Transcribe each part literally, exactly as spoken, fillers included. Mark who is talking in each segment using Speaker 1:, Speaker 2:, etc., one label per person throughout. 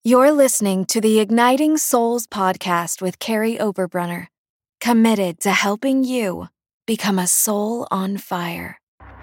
Speaker 1: You're listening to the Igniting Souls podcast with Carrie Oberbrunner, committed to helping you become a soul on fire.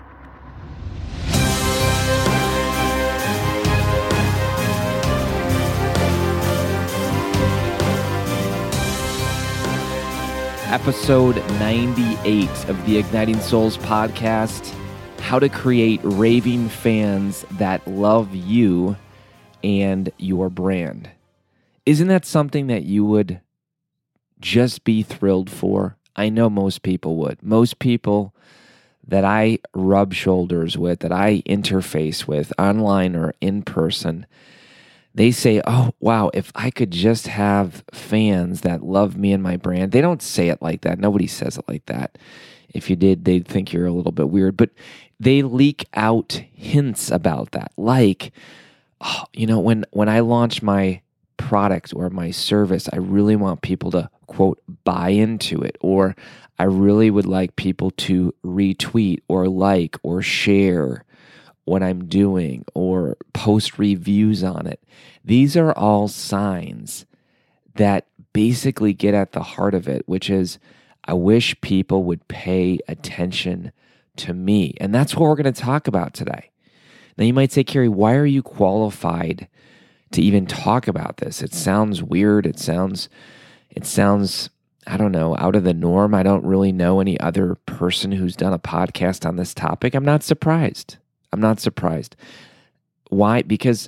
Speaker 2: Episode ninety-eight of the Igniting Souls podcast, how to create raving fans that love you and your brand. Isn't that something that you would just be thrilled for? I know most people would. Most people that I rub shoulders with, that I interface with online or in person, they say, oh, wow, if I could just have fans that love me and my brand. They don't say it like that. Nobody says it like that. If you did, they'd think you're a little bit weird. But they leak out hints about that. Like, oh, you know, when, when I launch my product or my service, I really want people to, quote, buy into it. Or I really would like people to retweet or like or share what I'm doing or post reviews on it. These are all signs that basically get at the heart of it, which is I wish people would pay attention to me. And that's what we're going to talk about today. Now you might say, Carrie, why are you qualified to even talk about this? It sounds weird. It sounds, it sounds, I don't know, out of the norm. I don't really know any other person who's done a podcast on this topic. I'm not surprised. I'm not surprised. Why? Because,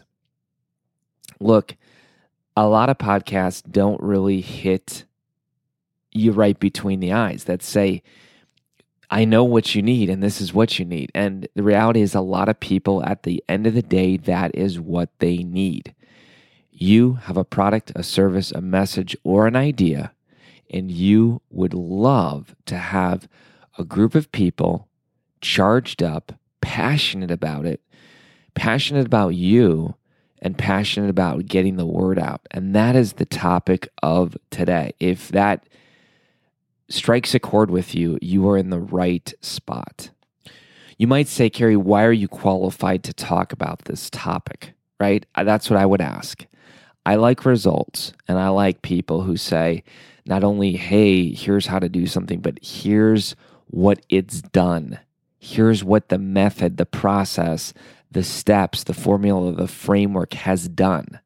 Speaker 2: look, a lot of podcasts don't really hit you right between the eyes that say, I know what you need and this is what you need. And the reality is a lot of people at the end of the day, that is what they need. You have a product, a service, a message, or an idea, and you would love to have a group of people charged up, passionate about it, passionate about you, and passionate about getting the word out. And that is the topic of today. If that strikes a chord with you, you are in the right spot. You might say, Carrie, why are you qualified to talk about this topic, right? That's what I would ask. I like results, and I like people who say not only, hey, here's how to do something, but here's what it's done. Here's what the method, the process, the steps, the formula, the framework has done.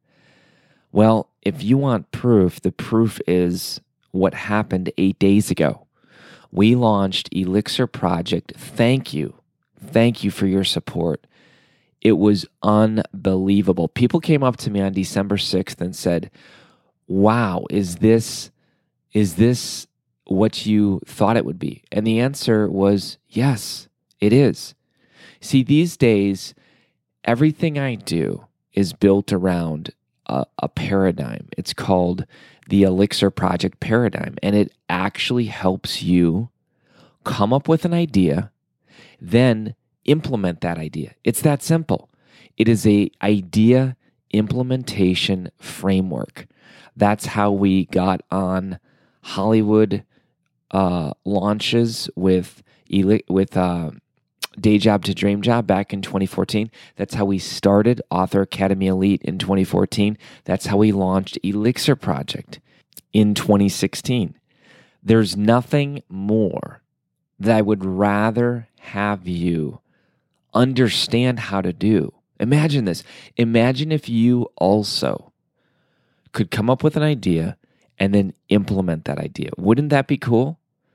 Speaker 2: Well, if you want proof, the proof is what happened eight days ago. We launched Elixir Project. Thank you. Thank you for your support. It was unbelievable. People came up to me on December sixth and said, wow, is this, is this what you thought it would be? And the answer was yes. It is. See, these days, everything I do is built around a, a paradigm. It's called the Elixir Project paradigm, and it actually helps you come up with an idea, then implement that idea. It's that simple. It is a idea implementation framework. That's how we got on Hollywood uh, launches with with. Uh, Day Job to Dream Job back in twenty fourteen. That's how we started Author Academy Elite in twenty fourteen. That's how we launched Elixir Project in twenty sixteen. There's nothing more that I would rather have you understand how to do. Imagine this. Imagine if you also could come up with an idea and then implement that idea. Wouldn't that be cool?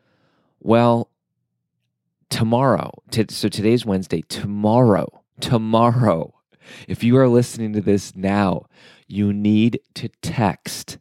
Speaker 2: Well, tomorrow, t- so today's Wednesday, tomorrow, tomorrow, if you are listening to this now, you need to text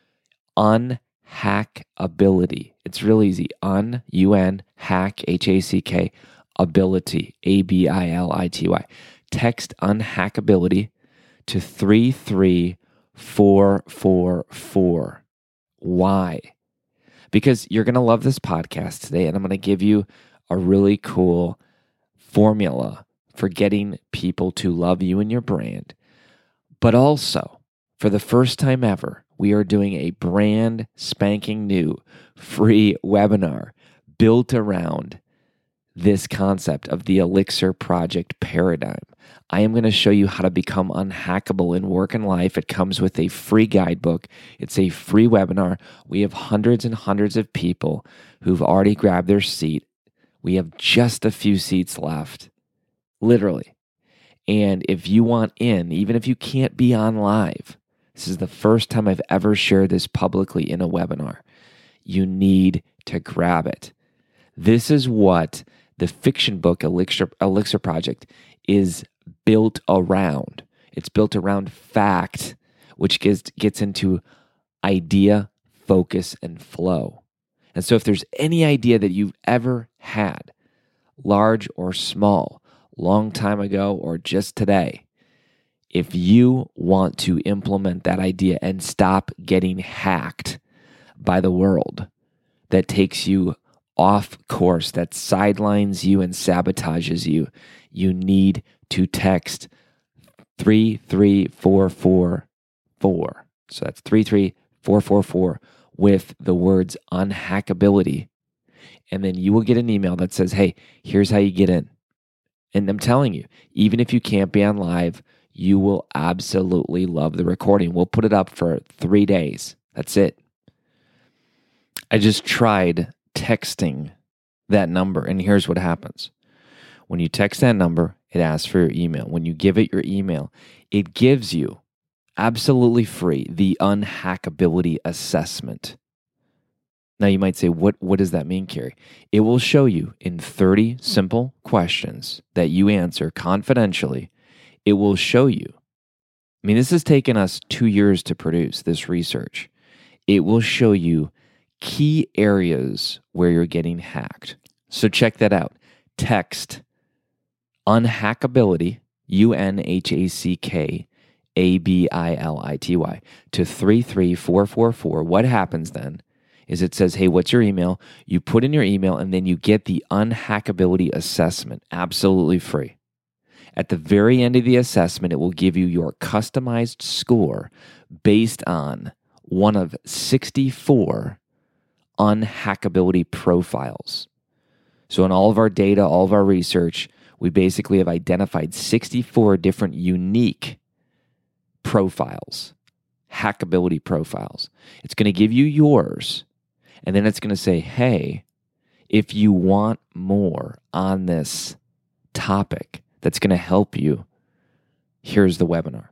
Speaker 2: unhackability. It's real easy. Un, U N, hack, H A C K, ability, A B I L I T Y. Text unhackability to three three four four four. Why? Because you're going to love this podcast today, and I'm going to give you a really cool formula for getting people to love you and your brand. But also, for the first time ever, we are doing a brand spanking new free webinar built around this concept of the Elixir Project paradigm. I am going to show you how to become unhackable in work and life. It comes with a free guidebook. It's a free webinar. We have hundreds and hundreds of people who've already grabbed their seat. We have just a few seats left, literally. And if you want in, even if you can't be on live, this is the first time I've ever shared this publicly in a webinar. You need to grab it. This is what the fiction book Elixir, Elixir Project is built around. It's built around fact, which gets, gets into idea, focus, and flow. And so if there's any idea that you've ever had, large or small, long time ago or just today, if you want to implement that idea and stop getting hacked by the world that takes you off course, that sidelines you and sabotages you, you need to text three three four four four. So that's three three four four four with the words unhackability. And then you will get an email that says, hey, here's how you get in. And I'm telling you, even if you can't be on live, you will absolutely love the recording. We'll put it up for three days. That's it. I just tried texting that number, and here's what happens. When you text that number, it asks for your email. When you give it your email, it gives you, absolutely free, the unhackability assessment. Now you might say, what, what does that mean, Carey? It will show you in thirty simple questions that you answer confidentially. It will show you. I mean, this has taken us two years to produce this research. It will show you key areas where you're getting hacked. So check that out. Text unhackability, U N H A C K A B I L I T Y, to three three four four four. What happens then is it says, hey, what's your email? You put in your email, and then you get the unhackability assessment, absolutely free. At the very end of the assessment, it will give you your customized score based on one of sixty-four unhackability profiles. So in all of our data, all of our research, we basically have identified sixty-four different unique profiles, hackability profiles. It's going to give you yours, and then it's going to say, hey, if you want more on this topic that's going to help you, here's the webinar.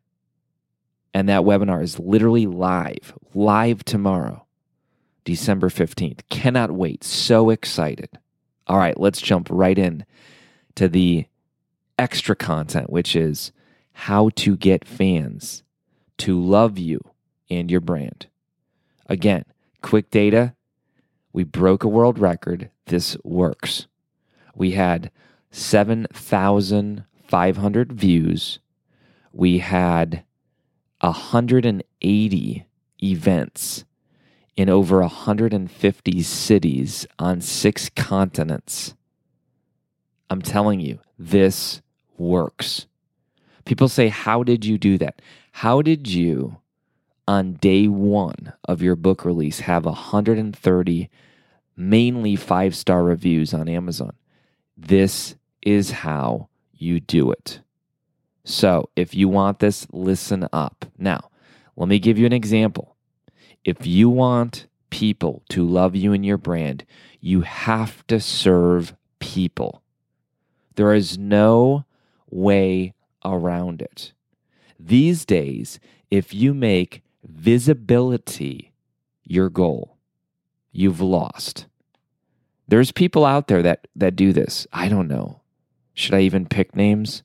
Speaker 2: And that webinar is literally live, live tomorrow, December fifteenth. Cannot wait. So excited. All right, let's jump right in to the extra content, which is how to get fans to love you and your brand. Again, quick data. We broke a world record. This works. We had seven thousand five hundred views. We had one hundred eighty events in over one hundred fifty cities on six continents. I'm telling you, this works. People say, how did you do that? How did you, on day one of your book release, have one hundred thirty mainly five-star reviews on Amazon? This is how you do it. So if you want this, listen up. Now, let me give you an example. If you want people to love you and your brand, you have to serve people. There is no way around it. These days, if you make visibility your goal, you've lost. There's people out there that, that do this. I don't know. Should I even pick names?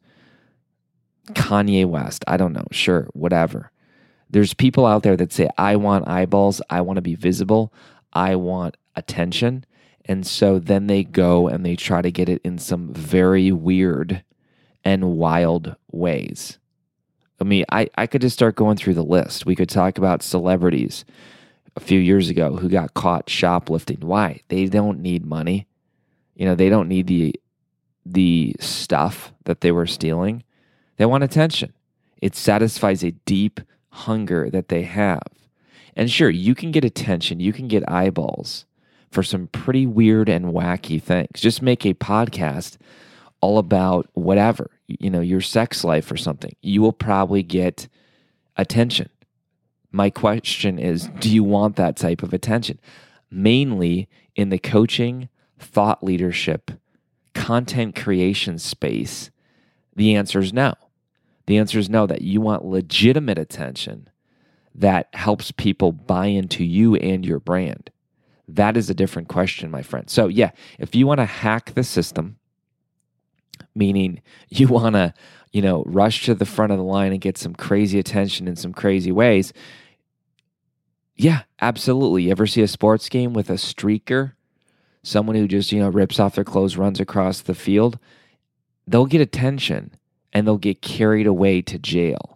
Speaker 2: Kanye West. I don't know. Sure, whatever. There's people out there that say, I want eyeballs. I want to be visible. I want attention. And so then they go and they try to get it in some very weird and wild ways. I mean, I, I could just start going through the list. We could talk about celebrities a few years ago who got caught shoplifting. Why? They don't need money. You know, they don't need the the stuff that they were stealing. They want attention. It satisfies a deep hunger that they have. And sure, you can get attention, you can get eyeballs for some pretty weird and wacky things. Just make a podcast all about whatever. you know, your sex life or something, you will probably get attention. My question is, do you want that type of attention? Mainly in the coaching, thought leadership, content creation space, the answer is no. The answer is no, that you want legitimate attention that helps people buy into you and your brand. That is a different question, my friend. So yeah, if you want to hack the system, meaning you want to, you know, rush to the front of the line and get some crazy attention in some crazy ways, yeah, absolutely. You ever see a sports game with a streaker, someone who just, you know, rips off their clothes, runs across the field? They'll get attention and they'll get carried away to jail.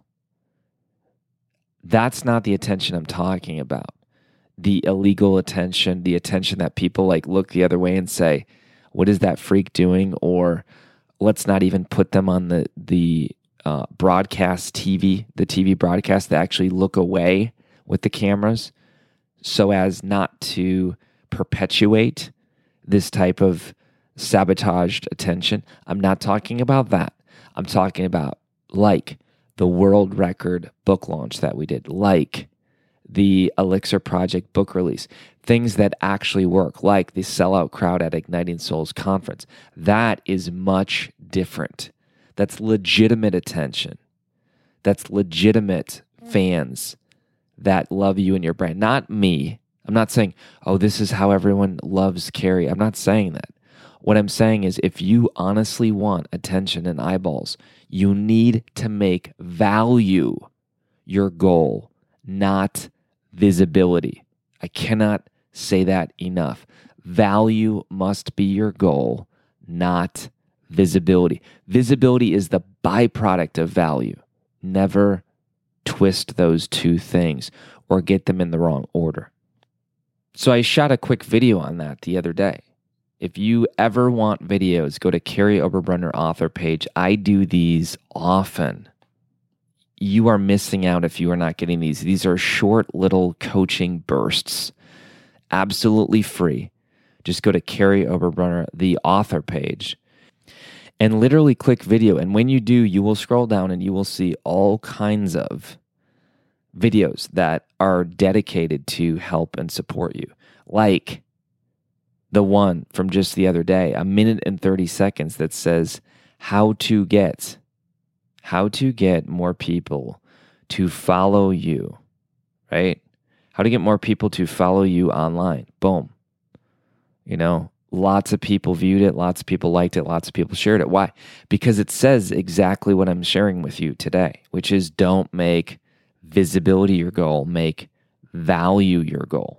Speaker 2: That's not the attention I'm talking about. The illegal attention, the attention that people like look the other way and say, what is that freak doing? Or let's not even put them on the, the uh, broadcast T V, the T V broadcast, that actually look away with the cameras so as not to perpetuate this type of sabotaged attention. I'm not talking about that. I'm talking about like the world record book launch that we did, like the Elixir Project book release, things that actually work, like the sellout crowd at Igniting Souls conference. That is much different. That's legitimate attention. That's legitimate fans that love you and your brand, not me. I'm not saying, oh, this is how everyone loves Carey. I'm not saying that. What I'm saying is, if you honestly want attention and eyeballs, you need to make value your goal, not visibility. I cannot say that enough. Value must be your goal, not visibility. Visibility is the byproduct of value. Never twist those two things or get them in the wrong order. So I shot a quick video on that the other day. If you ever want videos, go to Carey Oberbrunner author page. I do these often. You are missing out if you are not getting these. These are short little coaching bursts, absolutely free. Just go to Carey Oberbrunner, the author page, and literally click video. And when you do, you will scroll down and you will see all kinds of videos that are dedicated to help and support you. Like the one from just the other day, a minute and thirty seconds that says how to get, how to get more people to follow you, right? How to get more people to follow you online. Boom. You know, lots of people viewed it, lots of people liked it, lots of people shared it. Why? Because it says exactly what I'm sharing with you today, which is don't make visibility your goal, make value your goal.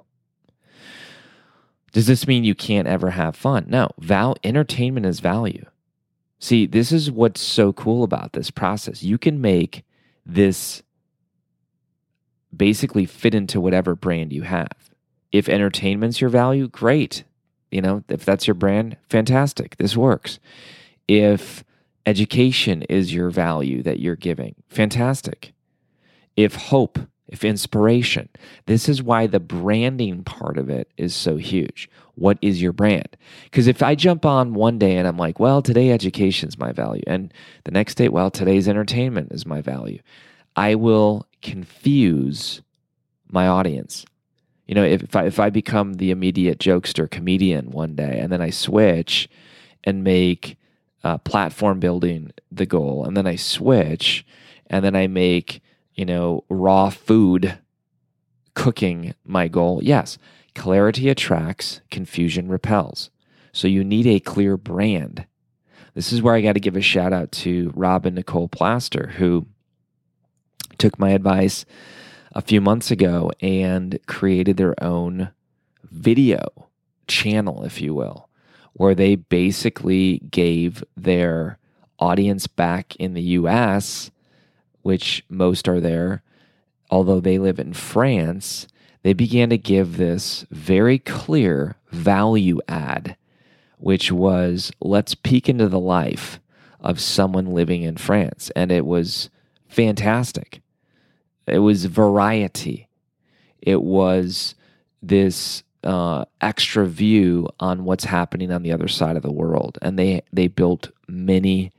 Speaker 2: Does this mean you can't ever have fun? No. Val- entertainment is value. See, this is what's so cool about this process. You can make this basically fit into whatever brand you have. If entertainment's your value, great. You know, if that's your brand, fantastic. This works. If education is your value that you're giving, fantastic. If hope, if inspiration, this is why the branding part of it is so huge. What is your brand? Because if I jump on one day and I'm like, well, today education's my value, and the next day, well, today's entertainment is my value, I will confuse my audience. You know, if, if I if I become the immediate jokester comedian one day, and then I switch and make uh, platform building the goal, and then I switch, and then I make, you know, raw food cooking my goal. Yes, clarity attracts, confusion repels. So you need a clear brand. This is where I got to give a shout out to Rob and Nicole Plaster, who took my advice a few months ago and created their own video channel, if you will, where they basically gave their audience back in the U S, which most are there, although they live in France, they began to give this very clear value add, which was, let's peek into the life of someone living in France. And it was fantastic. It was variety. It was this uh, extra view on what's happening on the other side of the world. And they, they built many,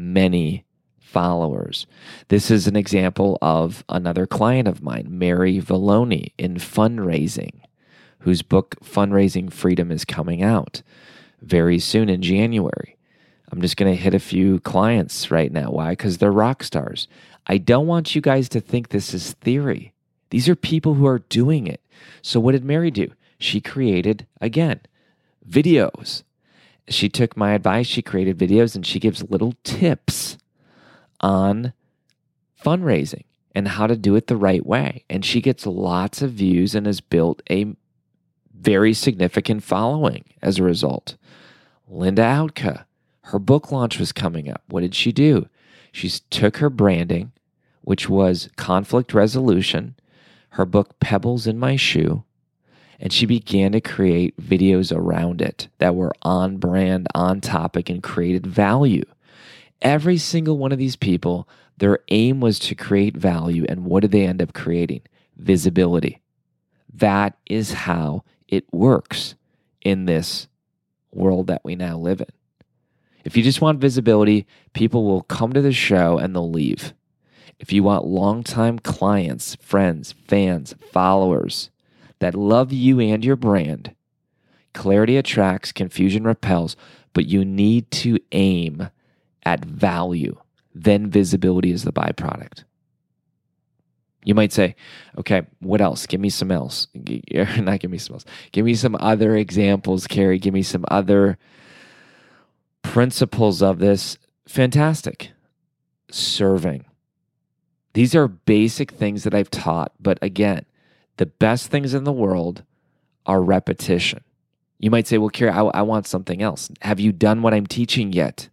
Speaker 2: many followers. This is an example of another client of mine, Mary Valloni, in fundraising, whose book Fundraising Freedom is coming out very soon in January. I'm just going to hit a few clients right now. Why? Because they're rock stars. I don't want you guys to think this is theory. These are people who are doing it. So what did Mary do? She created, again, videos. She took my advice, she created videos, and she gives little tips on fundraising and how to do it the right way. And she gets lots of views and has built a very significant following as a result. Linda Outka, her book launch was coming up. What did she do? She took her branding, which was conflict resolution, her book Pebbles in My Shoe, and she began to create videos around it that were on brand, on topic, and created value. Every single one of these people, their aim was to create value, and what did they end up creating? Visibility. That is how it works in this world that we now live in. If you just want visibility, people will come to the show and they'll leave. If you want longtime clients, friends, fans, followers that love you and your brand, clarity attracts, confusion repels, but you need to aim at value. Then visibility is the byproduct. You might say, okay, what else? Give me some else. Not give me some else. Give me some other examples, Carey. Give me some other principles of this. Fantastic. Serving. These are basic things that I've taught, but again, the best things in the world are repetition. You might say, well, Carey, I, I want something else. Have you done what I'm teaching yet?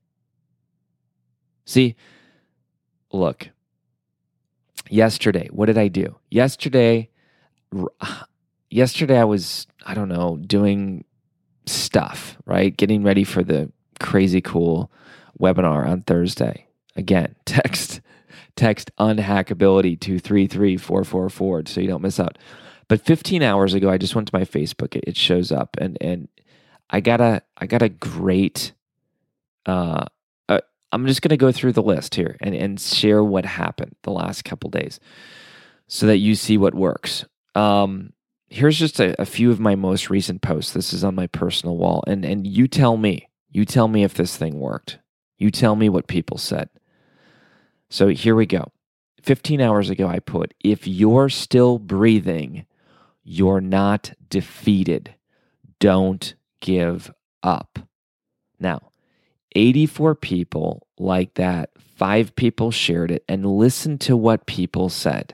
Speaker 2: See, look, yesterday, what did I do? Yesterday, yesterday I was, I don't know, doing stuff, right? Getting ready for the crazy cool webinar on Thursday. Again, text, text unhackability to three three four four four so you don't miss out. But fifteen hours ago, I just went to my Facebook. It, it shows up, and and I got a I got a great. Uh, uh, I'm just going to go through the list here and and share what happened the last couple days, so that you see what works. Um, here's just a, a few of my most recent posts. This is on my personal wall, and and you tell me, you tell me if this thing worked. You tell me what people said. So here we go. fifteen hours ago, I put, if you're still breathing, you're not defeated. Don't give up. Now, eighty-four people like that, five people shared it, and listen to what people said.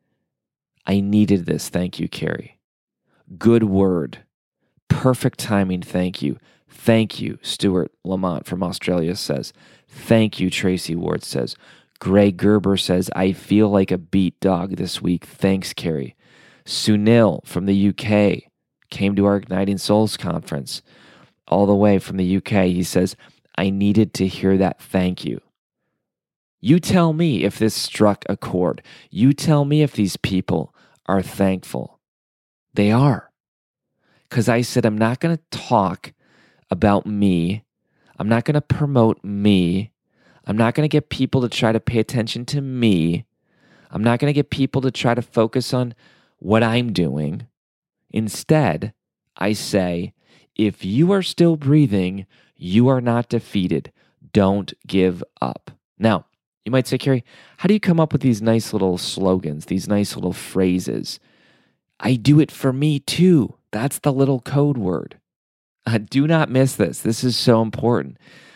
Speaker 2: I needed this. Thank you, Carey. Good word. Perfect timing. Thank you. Thank you, Stuart Lamont from Australia says. Thank you, Tracy Ward says. Greg Gerber says, I feel like a beat dog this week. Thanks, Carey. Sunil from the U K came to our Igniting Souls conference all the way from the U K. He says, I needed to hear that. Thank you. You tell me if this struck a chord. You tell me if these people are thankful. They are. Because I said, I'm not going to talk about me. I'm not going to promote me. I'm not going to get people to try to pay attention to me. I'm not going to get people to try to focus on what I'm doing. Instead, I say, if you are still breathing, you are not defeated. Don't give up. Now, you might say, Carey, how do you come up with these nice little slogans, these nice little phrases? I do it for me too. That's the little code word. Uh, do not miss this. This is so important.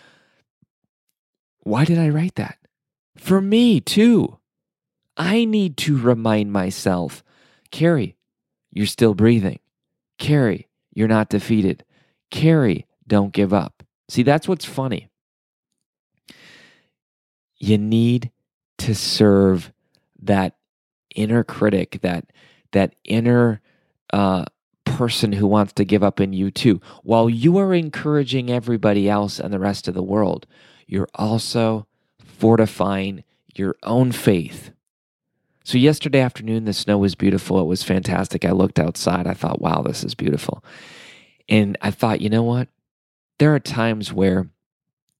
Speaker 2: Why did I write that? For me too. I need to remind myself, Carey, you're still breathing. Carey, you're not defeated. Carey, don't give up. See, that's what's funny. You need to serve that inner critic, that that inner uh, person who wants to give up in you too. While you are encouraging everybody else and the rest of the world, you're also fortifying your own faith. So yesterday afternoon, the snow was beautiful. It was fantastic. I looked outside. I thought, wow, this is beautiful. And I thought, you know what? There are times where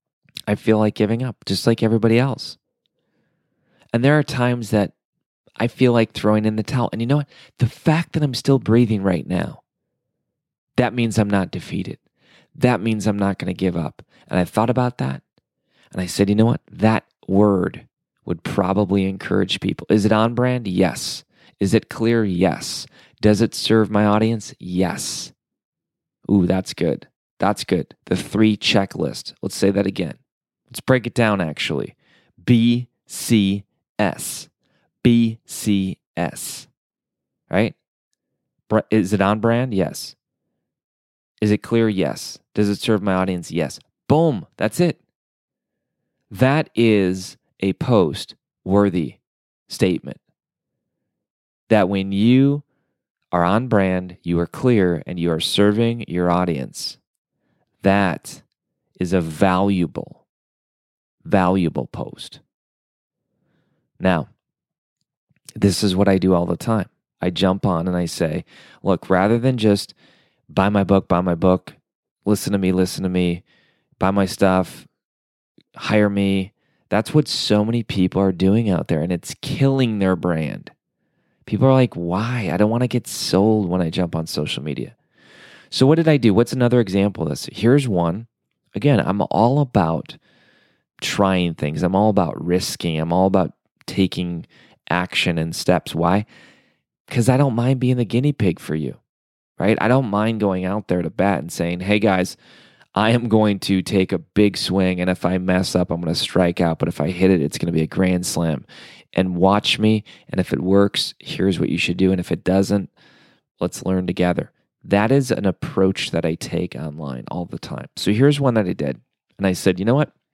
Speaker 2: I feel like giving up, just like everybody else. And there are times that I feel like throwing in the towel. And you know what? The fact that I'm still breathing right now, that means I'm not defeated. That means I'm not going to give up. And I thought about that. And I said, you know what? That word would probably encourage people. Is it on brand? Yes. Is it clear? Yes. Does it serve my audience? Yes. Ooh, that's good. That's good. The three checklist. Let's say that again. Let's break it down actually. B C S. B C S. Right? Is it on brand? Yes. Is it clear? Yes. Does it serve my audience? Yes. Boom. That's it. That is a post-worthy statement. That when you are on brand, you are clear, and you are serving your audience, that is a valuable, valuable post. Now, this is what I do all the time. I jump on and I say, look, rather than just buy my book, buy my book, listen to me, listen to me, buy my stuff, hire me. That's what so many people are doing out there, and it's killing their brand. People are like, why? I don't want to get sold when I jump on social media. So what did I do? What's another example of this? Here's one. Again, I'm all about trying things. I'm all about risking. I'm all about taking action and steps. Why? Because I don't mind being the guinea pig for you, right? I don't mind going out there to bat and saying, hey guys, I am going to take a big swing, and if I mess up, I'm going to strike out. But if I hit it, it's going to be a grand slam. And watch me, and if it works, here's what you should do. And if it doesn't, let's learn together. That is an approach that I take online all the time. So here's one that I did. And I said, you know what?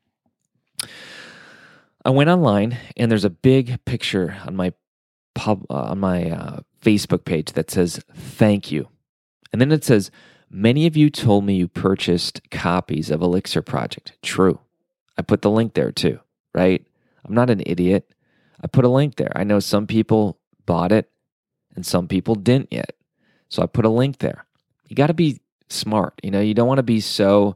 Speaker 2: I went online, and there's a big picture on my pub, uh, on my uh, Facebook page that says, thank you. And then it says, many of you told me you purchased copies of Elixir Project. True. I put the link there too, right? I'm not an idiot. I put a link there. I know some people bought it and some people didn't yet. So I put a link there. You got to be smart. You know, you don't want to be so,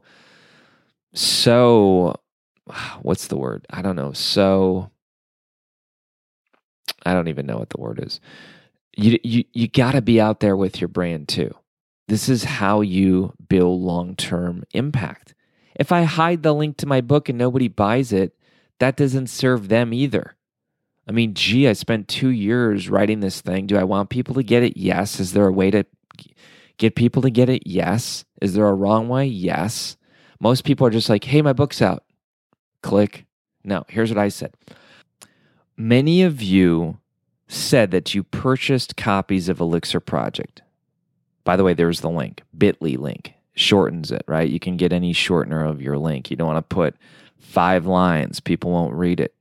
Speaker 2: so, what's the word? I don't know. So, I don't even know what the word is. You, you, you got to be out there with your brand too. This is how you build long-term impact. If I hide the link to my book and nobody buys it, that doesn't serve them either. I mean, gee, I spent two years writing this thing. Do I want people to get it? Yes. Is there a way to get people to get it? Yes. Is there a wrong way? Yes. Most people are just like, hey, my book's out. Click. No, here's what I said. Many of you said that you purchased copies of Elixir Project. By the way, there's the link, bit dot l y link. Shortens it, right? You can get any shortener of your link. You don't want to put five lines. People won't read it.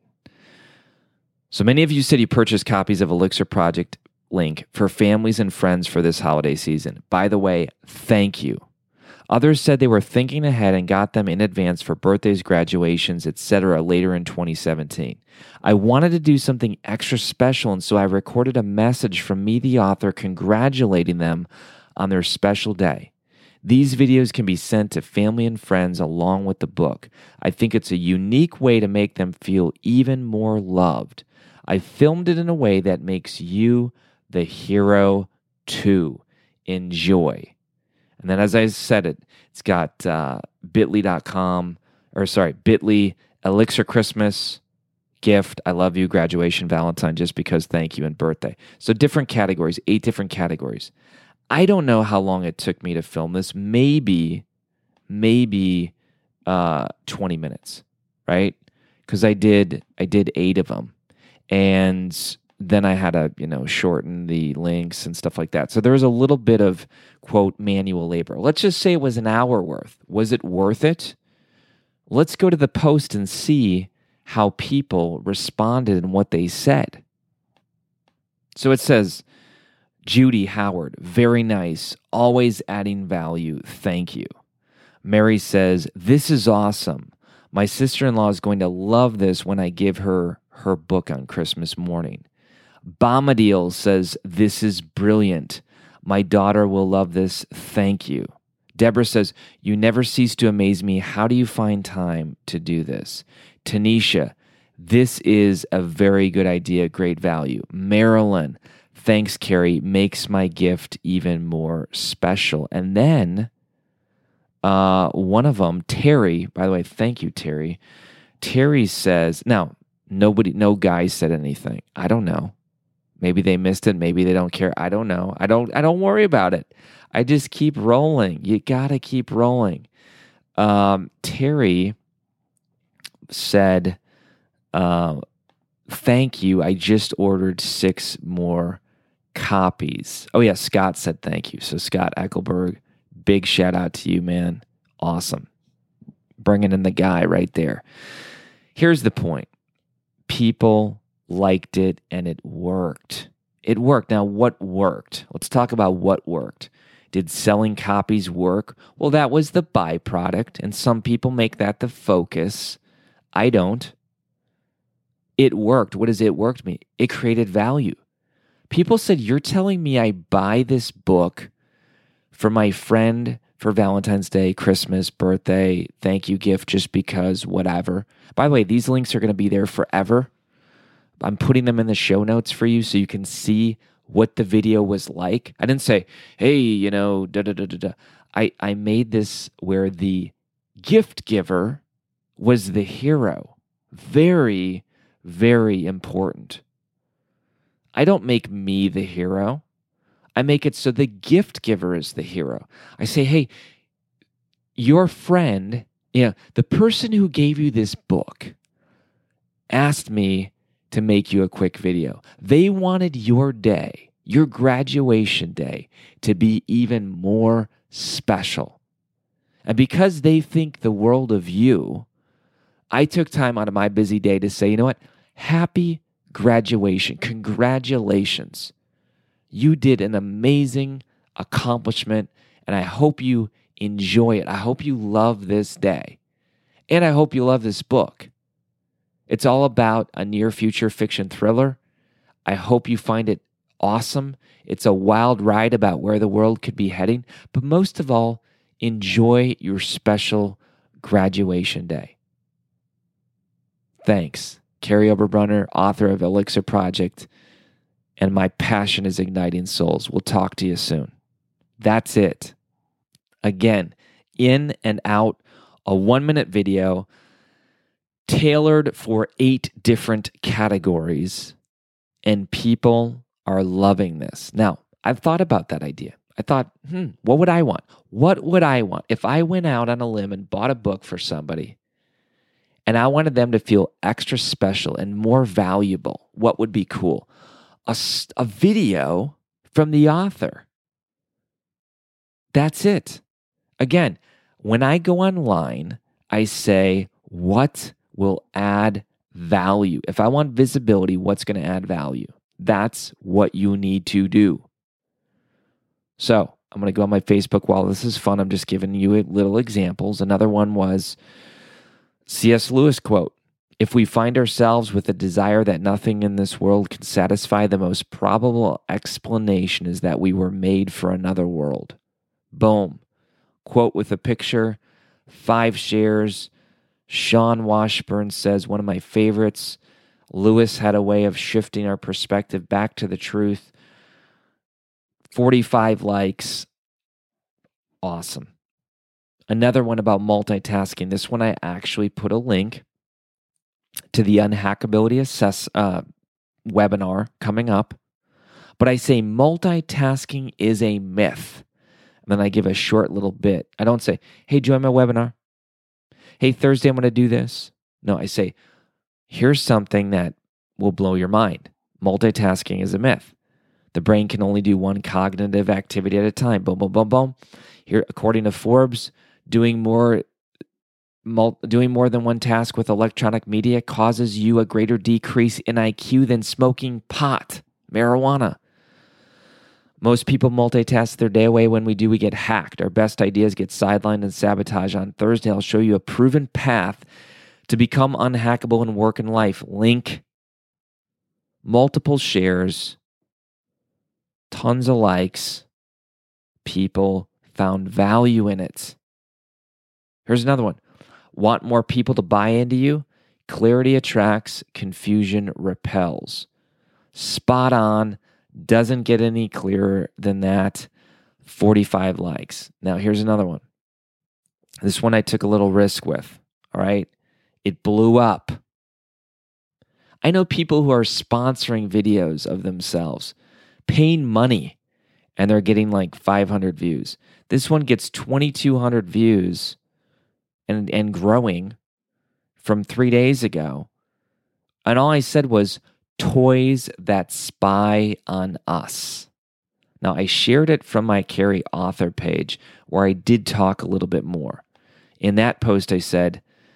Speaker 2: So many of you said you purchased copies of Elixir Project link for families and friends for this holiday season. By the way, thank you. Others said they were thinking ahead and got them in advance for birthdays, graduations, et cetera later in twenty seventeen. I wanted to do something extra special, and so I recorded a message from me, the author, congratulating them on their special day. These videos can be sent to family and friends along with the book. I think it's a unique way to make them feel even more loved. I filmed it in a way that makes you the hero too. Enjoy. And then as I said it, it's got uh, bit dot l y dot com, or sorry, bit dot l y, Elixir Christmas, gift, I love you, graduation, Valentine, just because, thank you, and birthday. So different categories, eight different categories. I don't know how long it took me to film this. Maybe, maybe uh, twenty minutes, right? Because I did, I did eight of them. And then I had to, you know, shorten the links and stuff like that. So there was a little bit of, quote, manual labor. Let's just say it was an hour worth. Was it worth it? Let's go to the post and see how people responded and what they said. So it says, Judy Howard, very nice, always adding value, thank you. Mary says, this is awesome. My sister-in-law is going to love this when I give her her book on Christmas morning. Bombadil says, this is brilliant. My daughter will love this. Thank you. Deborah says, you never cease to amaze me. How do you find time to do this? Tanisha, this is a very good idea, great value. Marilyn, thanks, Carrie, makes my gift even more special. And then uh, one of them, Terry, by the way, thank you, Terry. Terry says, now, nobody, no guys said anything. I don't know. Maybe they missed it. Maybe they don't care. I don't know. I don't, I don't worry about it. I just keep rolling. You got to keep rolling. Um, Terry said, uh, thank you. I just ordered six more copies. Oh, yeah. Scott said thank you. So, Scott Eckelberg, big shout out to you, man. Awesome. Bringing in the guy right there. Here's the point. People liked it and it worked. It worked. Now, what worked? Let's talk about what worked. Did selling copies work? Well, that was the byproduct, and some people make that the focus. I don't. It worked. What does it work to me? It created value. People said, you're telling me I buy this book for my friend for Valentine's Day, Christmas, birthday, thank you gift, just because, whatever. By the way, these links are going to be there forever. I'm putting them in the show notes for you so you can see what the video was like. I didn't say, hey, you know, da da da da da. I, I made this where the gift giver was the hero. Very, very important. I don't make me the hero. I make it so the gift giver is the hero. I say, hey, your friend, you know, the person who gave you this book asked me to make you a quick video. They wanted your day, your graduation day, to be even more special. And because they think the world of you, I took time out of my busy day to say, you know what? Happy graduation. Congratulations. You did an amazing accomplishment, and I hope you enjoy it. I hope you love this day. And I hope you love this book. It's all about a near-future fiction thriller. I hope you find it awesome. It's a wild ride about where the world could be heading. But most of all, enjoy your special graduation day. Thanks. Carrie Oberbrunner, author of Elixir Project, and my passion is igniting souls. We'll talk to you soon. That's it. Again, in and out, a one-minute video tailored for eight different categories, and people are loving this. Now, I've thought about that idea. I thought, hmm, what would I want? What would I want if I went out on a limb and bought a book for somebody and I wanted them to feel extra special and more valuable? What would be cool? A, a video from the author. That's it. Again, when I go online, I say, what will add value? If I want visibility, what's going to add value? That's what you need to do. So I'm going to go on my Facebook wall. This is fun. I'm just giving you little examples. Another one was C S Lewis quote, if we find ourselves with a desire that nothing in this world can satisfy, the most probable explanation is that we were made for another world. Boom. Quote with a picture, five shares. Sean Washburn says, one of my favorites, Lewis had a way of shifting our perspective back to the truth. forty-five likes. Awesome. Another one about multitasking. This one I actually put a link to the Unhackability Assess uh, webinar coming up. But I say multitasking is a myth. And then I give a short little bit. I don't say, hey, join my webinar. Hey, Thursday, I'm going to do this. No, I say, here's something that will blow your mind. Multitasking is a myth. The brain can only do one cognitive activity at a time. Boom, boom, boom, boom. Here, according to Forbes, doing more, mul- doing more than one task with electronic media causes you a greater decrease in I Q than smoking pot, marijuana. Most people multitask their day away. When we do, we get hacked. Our best ideas get sidelined and sabotaged. On Thursday, I'll show you a proven path to become unhackable in work and life. Link, multiple shares, tons of likes, people, found value in it. Here's another one. Want more people to buy into you? Clarity attracts, confusion repels. Spot on. Doesn't get any clearer than that. forty-five likes. Now, here's another one. This one I took a little risk with. All right. It blew up. I know people who are sponsoring videos of themselves, paying money, and they're getting like five hundred views. This one gets twenty-two hundred views and, and growing from three days ago. And all I said was, toys that spy on us. Now, I shared it from my Carrie author page where I did talk a little bit more. In that post, I said,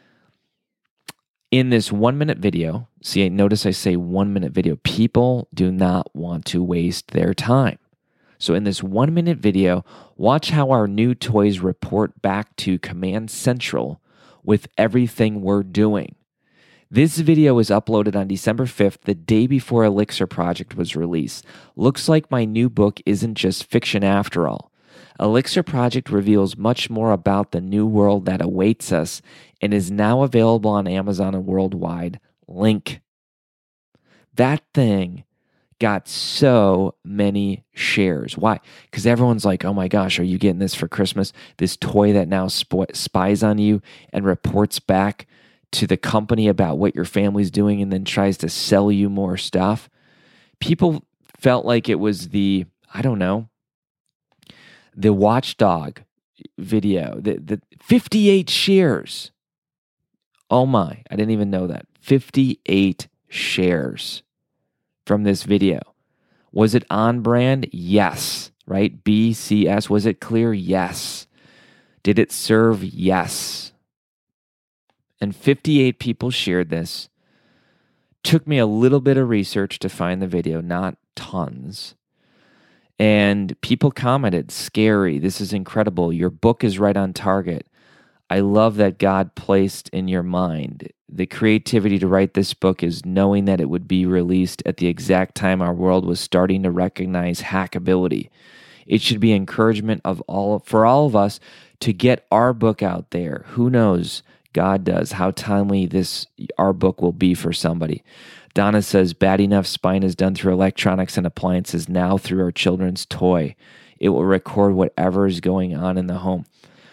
Speaker 2: in this one-minute video, see, notice I say one-minute video, people do not want to waste their time. So in this one-minute video, watch how our new toys report back to Command Central with everything we're doing. This video was uploaded on December fifth, the day before Elixir Project was released. Looks like my new book isn't just fiction after all. Elixir Project reveals much more about the new world that awaits us and is now available on Amazon and worldwide. Link. That thing got so many shares. Why? Because everyone's like, oh my gosh, are you getting this for Christmas? This toy that now sp- spies on you and reports back to the company about what your family's doing and then tries to sell you more stuff. People felt like it was the, I don't know, the Watchdog video, the, the fifty-eight shares. Oh my, I didn't even know that. fifty-eight shares from this video. Was it on brand? Yes. Right? B C S. Was it clear? Yes. Did it serve? Yes. And fifty-eight people shared this. Took me a little bit of research to find the video, not tons. And people commented, scary, this is incredible. Your book is right on target. I love that God placed in your mind. The creativity to write this book is knowing that it would be released at the exact time our world was starting to recognize hackability. It should be encouragement of all for all of us to get our book out there. Who knows? God does. How timely this our book will be for somebody. Donna says, bad enough spying is done through electronics and appliances, now through our children's toy. It will record whatever is going on in the home.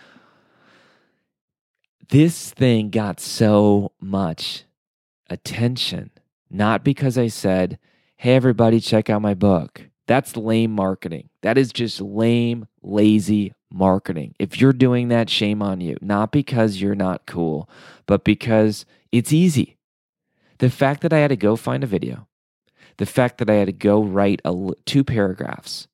Speaker 2: This thing got so much attention, not because I said, hey, everybody, check out my book. That's lame marketing. That is just lame, lazy marketing. If you're doing that, shame on you. Not because you're not cool, but because it's easy. The fact that I had to go find a video, the fact that I had to go write a, two paragraphs.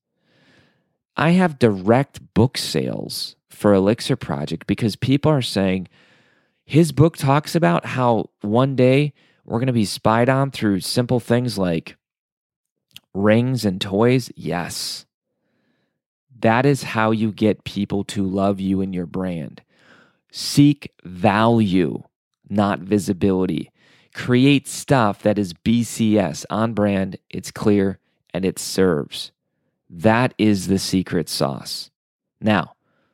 Speaker 2: I have direct book sales for Elixir Project because people are saying, his book talks about how one day we're going to be spied on through simple things like rings and toys. Yes. That is how you get people to love you and your brand. Seek value, not visibility. Create stuff that is B C S, on brand, it's clear, and it serves. That is the secret sauce. Now,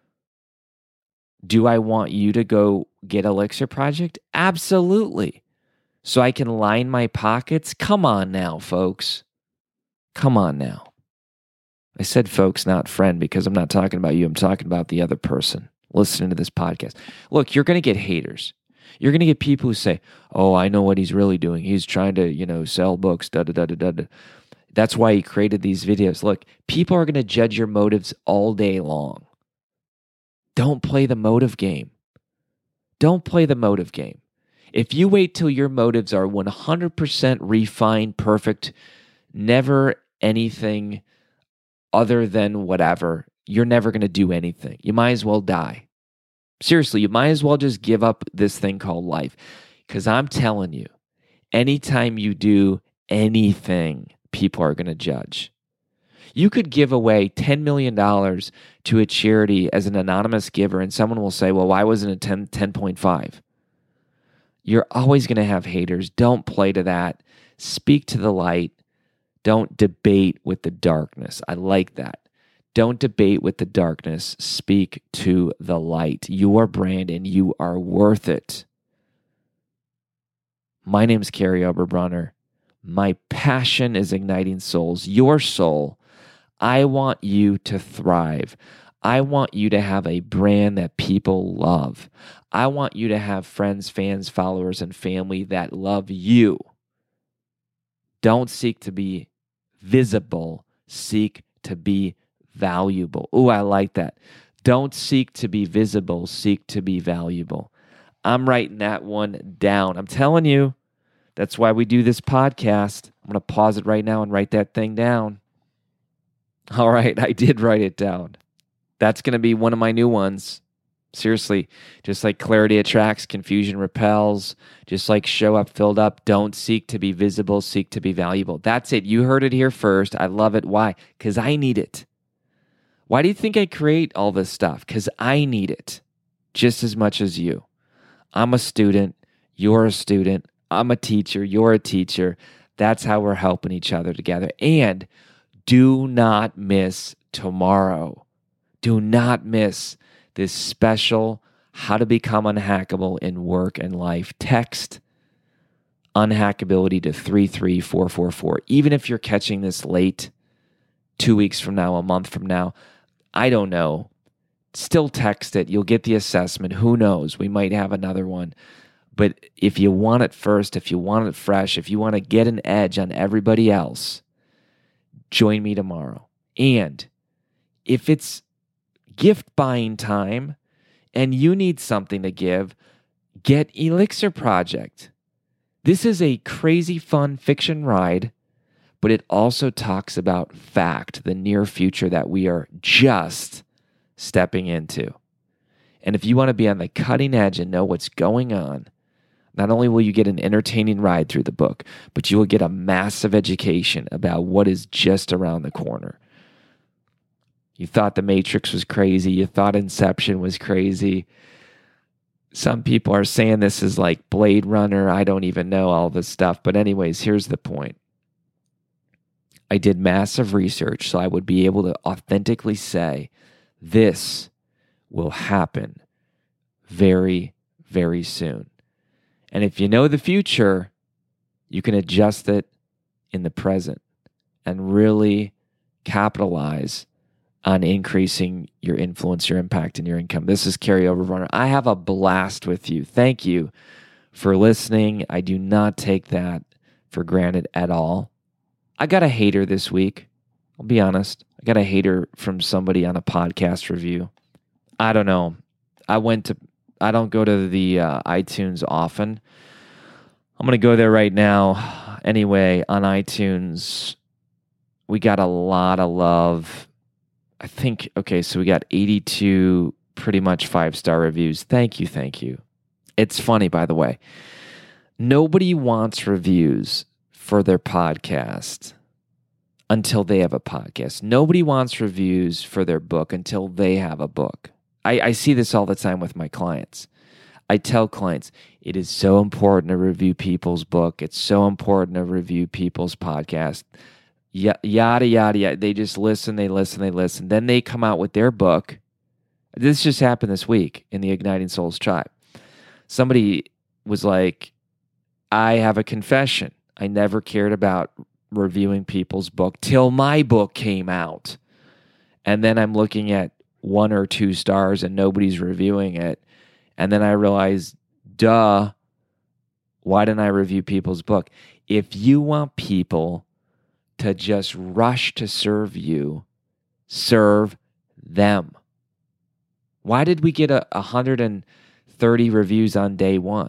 Speaker 2: do I want you to go get Elixir Project? Absolutely. So I can line my pockets? Come on now, folks. Come on now. I said folks, not friend, because I'm not talking about you. I'm talking about the other person listening to this podcast. Look, you're going to get haters. You're going to get people who say, oh, I know what he's really doing. He's trying to, you know, sell books, da da da da da. That's why he created these videos. Look, people are going to judge your motives all day long. Don't play the motive game. Don't play the motive game. If you wait till your motives are one hundred percent refined, perfect, never anything other than whatever, you're never going to do anything. You might as well die. Seriously, you might as well just give up this thing called life. Because I'm telling you, anytime you do anything, people are going to judge. You could give away ten million dollars to a charity as an anonymous giver, and someone will say, well, why wasn't it ten, ten point five? You're always going to have haters. Don't play to that. Speak to the light. Don't debate with the darkness. I like that. Don't debate with the darkness. Speak to the light. Your brand and you are worth it. My name is Carey Oberbrunner. My passion is igniting souls. Your soul. I want you to thrive. I want you to have a brand that people love. I want you to have friends, fans, followers, and family that love you. Don't seek to be visible. Seek to be valuable. Ooh, I like that. Don't seek to be visible. Seek to be valuable. I'm writing that one down. I'm telling you, that's why we do this podcast. I'm going to pause it right now and write that thing down. All right, I did write it down. That's going to be one of my new ones. Seriously, just like clarity attracts, confusion repels, just like show up, filled up, don't seek to be visible, seek to be valuable. That's it. You heard it here first. I love it. Why? Because I need it. Why do you think I create all this stuff? Because I need it just as much as you. I'm a student. You're a student. I'm a teacher. You're a teacher. That's how we're helping each other together. And do not miss tomorrow. Do not miss this special How to Become Unhackable in Work and Life. Text unhackability to three three four four four. Even if you're catching this late, two weeks from now, a month from now, I don't know. Still text it. You'll get the assessment. Who knows? We might have another one. But if you want it first, if you want it fresh, if you want to get an edge on everybody else, join me tomorrow. And if it's gift buying time and you need something to give, get Elixir Project. This is a crazy fun fiction ride, but it also talks about fact, the near future that we are just stepping into. And if you want to be on the cutting edge and know what's going on, not only will you get an entertaining ride through the book, but you will get a massive education about what is just around the corner. You thought The Matrix was crazy. You thought Inception was crazy. Some people are saying this is like Blade Runner. I don't even know all this stuff. But anyways, here's the point. I did massive research so I would be able to authentically say this will happen very, very soon. And if you know the future, you can adjust it in the present and really capitalize on increasing your influence, your impact, and your income. This is Carey Oberbrunner. I have a blast with you. Thank you for listening. I do not take that for granted at all. I got a hater this week. I'll be honest. I got a hater from somebody on a podcast review. I don't know. I went to, I don't go to the uh, iTunes often. I'm going to go there right now. Anyway, on iTunes, we got a lot of love. I think, okay, so we got eighty-two pretty much five-star reviews. Thank you, thank you. It's funny, by the way. Nobody wants reviews for their podcast until they have a podcast. Nobody wants reviews for their book until they have a book. I, I see this all the time with my clients. I tell clients, it is so important to review people's book. It's so important to review people's podcast. Y- yada, yada, yada. They just listen, they listen, they listen. Then they come out with their book. This just happened this week in the Igniting Souls tribe. Somebody was like, I have a confession. I never cared about reviewing people's book till my book came out. And then I'm looking at one or two stars and nobody's reviewing it. And then I realized, duh, why didn't I review people's book? If you want people to just rush to serve you, serve them. Why did we get a one hundred thirty reviews on day one?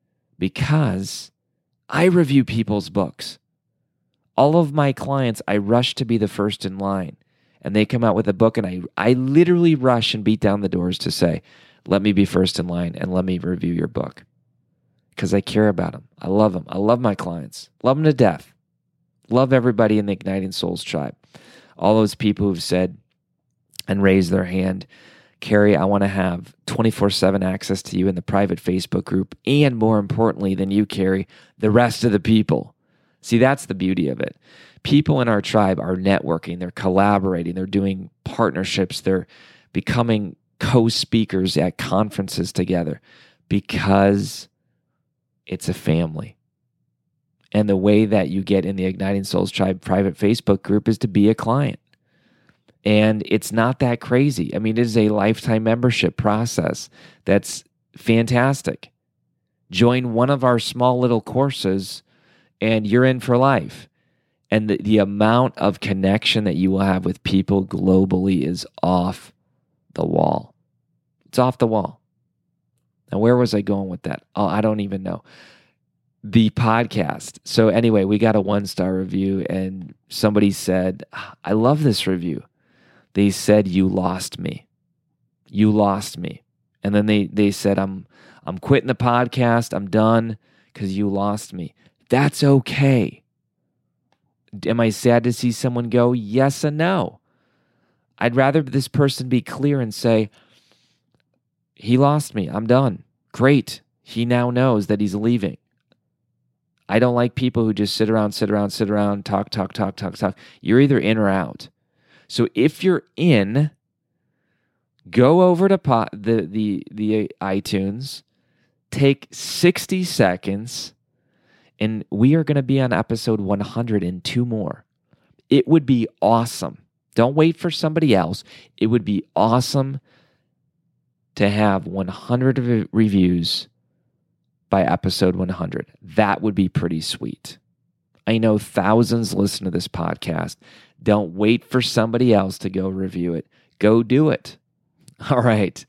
Speaker 2: Because I review people's books. All of my clients, I rush to be the first in line. And they come out with a book, and I, I literally rush and beat down the doors to say, let me be first in line and let me review your book. Because I care about them. I love them. I love my clients. Love them to death. Love everybody in the Igniting Souls tribe. All those people who've said and raised their hand, Carey, I want to have twenty-four seven access to you in the private Facebook group, and more importantly than you, Carey, the rest of the people. See, that's the beauty of it. People in our tribe are networking, they're collaborating, they're doing partnerships. They're becoming co-speakers at conferences together because it's a family. And the way that you get in the Igniting Souls Tribe private Facebook group is to be a client. And it's not that crazy. I mean, it is a lifetime membership process that's fantastic. Join one of our small little courses and you're in for life. And the, the amount of connection that you will have with people globally is off the wall. It's off the wall. Now, where was I going with that? Oh, I don't even know. The podcast. So anyway, we got a one-star review and somebody said, I love this review. They said, you lost me. You lost me. And then they, they said, I'm, I'm quitting the podcast. I'm done because you lost me. That's okay. Am I sad to see someone go? Yes and no. I'd rather this person be clear and say, he lost me. I'm done. Great. He now knows that he's leaving. I don't like people who just sit around, sit around, sit around, talk, talk, talk, talk, talk. You're either in or out. So if you're in, go over to po- the, the, the iTunes, take sixty seconds, and we are going to be on episode one hundred in two more. It would be awesome. Don't wait for somebody else. It would be awesome to have one hundred re- reviews by episode one hundred. That would be pretty sweet. I know thousands listen to this podcast. Don't wait for somebody else to go review it. Go do it. All right.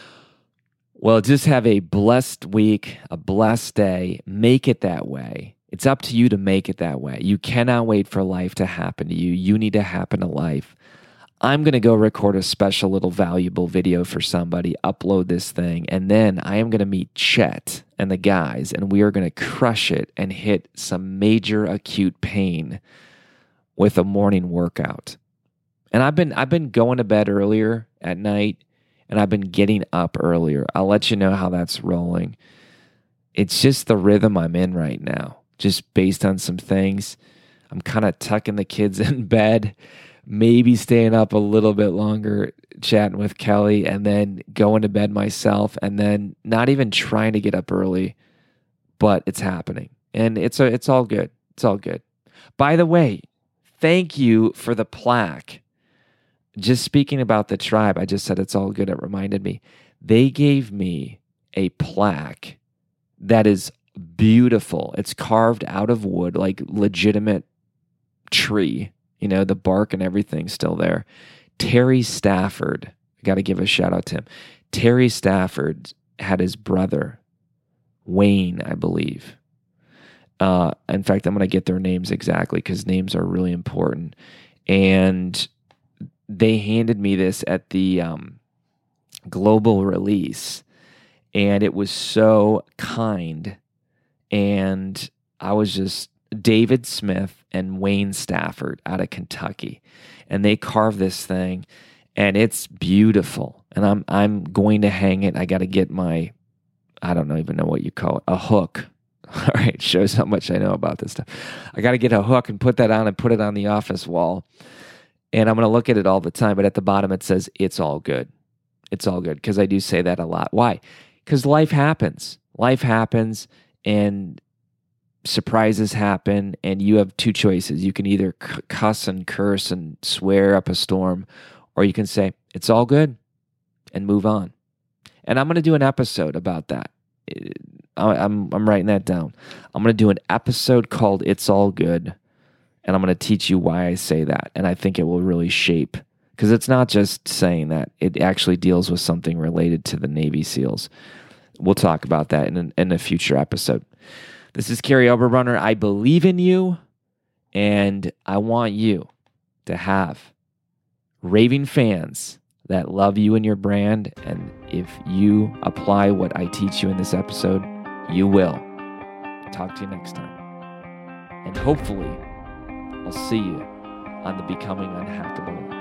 Speaker 2: Well, just have a blessed week, a blessed day. Make it that way. It's up to you to make it that way. You cannot wait for life to happen to you. You need to happen to life. I'm going to go record a special little valuable video for somebody, upload this thing, and then I am going to meet Chet and the guys, and we are going to crush it and hit some major acute pain with a morning workout. And I've been I've been going to bed earlier at night, and I've been getting up earlier. I'll let you know how that's rolling. It's just the rhythm I'm in right now, just based on some things. I'm kind of tucking the kids in bed, maybe staying up a little bit longer, chatting with Kelly, and then going to bed myself, and then not even trying to get up early, but it's happening. And it's a, it's all good. It's all good. By the way, thank you for the plaque. Just speaking about the tribe, I just said it's all good. It reminded me. They gave me a plaque that is beautiful. It's carved out of wood, like legitimate tree. You know, the bark and everything's still there. Terry Stafford, I got to give a shout out to him. Terry Stafford had his brother, Wayne, I believe. Uh, in fact, I'm going to get their names exactly because names are really important. And they handed me this at the um, global release, and it was so kind. And I was just David Smith and Wayne Stafford out of Kentucky, and they carved this thing, and it's beautiful. And I'm I'm going to hang it. I got to get my, I don't know, even know what you call it, a hook. All right, shows how much I know about this stuff. I got to get a hook and put that on and put it on the office wall. And I'm going to look at it all the time, but at the bottom it says, it's all good. It's all good, because I do say that a lot. Why? Because life happens. Life happens, and surprises happen, and you have two choices. You can either c- cuss and curse and swear up a storm, or you can say, it's all good, and move on. And I'm going to do an episode about that. I, I'm, I'm writing that down. I'm going to do an episode called It's All Good, and I'm going to teach you why I say that. And I think it will really shape, because it's not just saying that. It actually deals with something related to the Navy SEALs. We'll talk about that in, an, in a future episode. This is Kerry Oberbrunner. I believe in you, and I want you to have raving fans that love you and your brand. And if you apply what I teach you in this episode, you will. Talk to you next time. And hopefully, I'll see you on the Becoming Unhackable